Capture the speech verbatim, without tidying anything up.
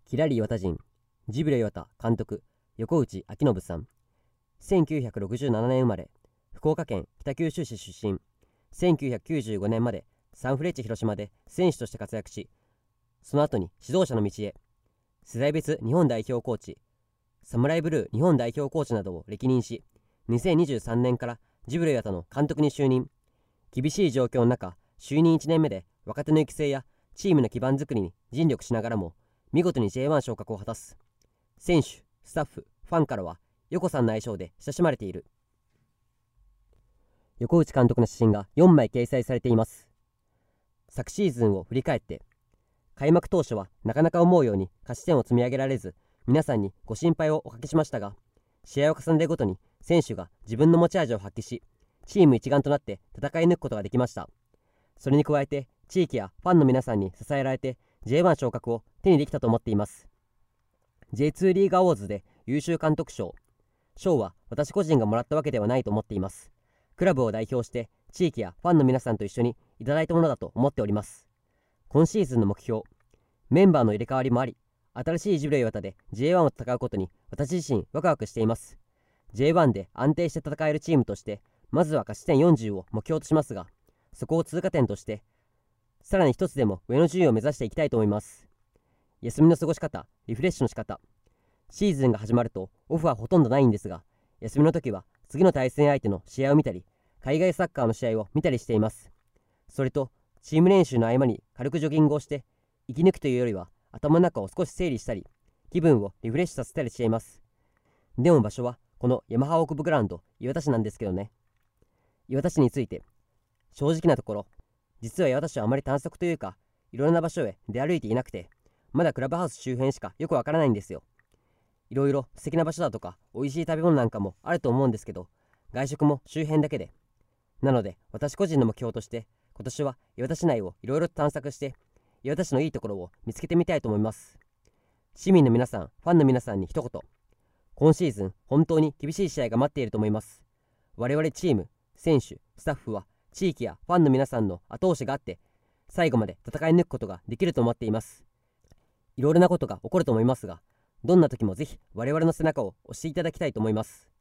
キラリ岩田人、ジブレ岩田監督、横内昭信さん。せんきゅうひゃくろくじゅうななねん生まれ、福岡県北九州市出身。せんきゅうひゃくきゅうじゅうごねんまでサンフレッチェ広島で選手として活躍し、その後に指導者の道へ。世代別日本代表コーチ、サムライブルー日本代表コーチなどを歴任し、にせんにじゅうさんねんからジブレ岩田の監督に就任。厳しい状況の中、就任いちねんめで若手の育成やチームの基盤作りに尽力しながらも、見事に ジェイワン 昇格を果たす。選手、スタッフ、ファンからは横さんの愛称で親しまれている。横内監督の写真がよんまい掲載されています。昨シーズンを振り返って、開幕当初はなかなか思うように勝ち点を積み上げられず、皆さんにご心配をおかけしましたが、試合を重ねるごとに選手が自分の持ち味を発揮し、チーム一丸となって戦い抜くことができました。それに加えて、地域やファンの皆さんに支えられて ジェイワン 昇格を手にできたと思っています。 ジェイツー リーグアウォーズで優秀監督賞、賞は私個人がもらったわけではないと思っています。クラブを代表して地域やファンの皆さんと一緒にいただいたものだと思っております。今シーズンの目標、メンバーの入れ替わりもあり、新しいジブレ岩田で ジェイワン を戦うことに私自身ワクワクしています。 ジェイワン で安定して戦えるチームとして、まずは勝ち点よんじゅうを目標としますが、そこを通過点としてさらに一つでも上の順位を目指していきたいと思います。休みの過ごし方、リフレッシュの仕方、シーズンが始まるとオフはほとんどないんですが、休みの時は次の対戦相手の試合を見たり、海外サッカーの試合を見たりしています。それとチーム練習の合間に軽くジョギングをして、息抜きというよりは頭の中を少し整理したり、気分をリフレッシュさせたりしています。でも場所はこのヤマハオークブグラウンド岩田市なんですけどね。岩田市について、正直なところ、実は岩田市はあまり探索というか、いろんな場所へ出歩いていなくて、まだクラブハウス周辺しかよくわからないんですよ。いろいろ素敵な場所だとか美味しい食べ物なんかもあると思うんですけど、外食も周辺だけで。なので私個人の目標として、今年は岩田市内をいろいろと探索して、岩田市のいいところを見つけてみたいと思います。市民の皆さん、ファンの皆さんに一言、今シーズン本当に厳しい試合が待っていると思います。我々チーム、選手、スタッフは地域やファンの皆さんの後押しがあって、最後まで戦い抜くことができると思っています。いろいろなことが起こると思いますが、どんな時もぜひ我々の背中を押していただきたいと思います。